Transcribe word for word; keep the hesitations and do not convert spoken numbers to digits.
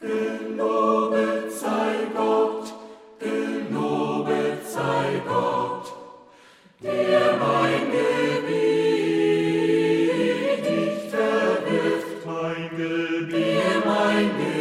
Gelobet sei Gott, gelobet sei Gott, der mein Gebiet nicht verwirft, mein Gebiet, der mein Gebiet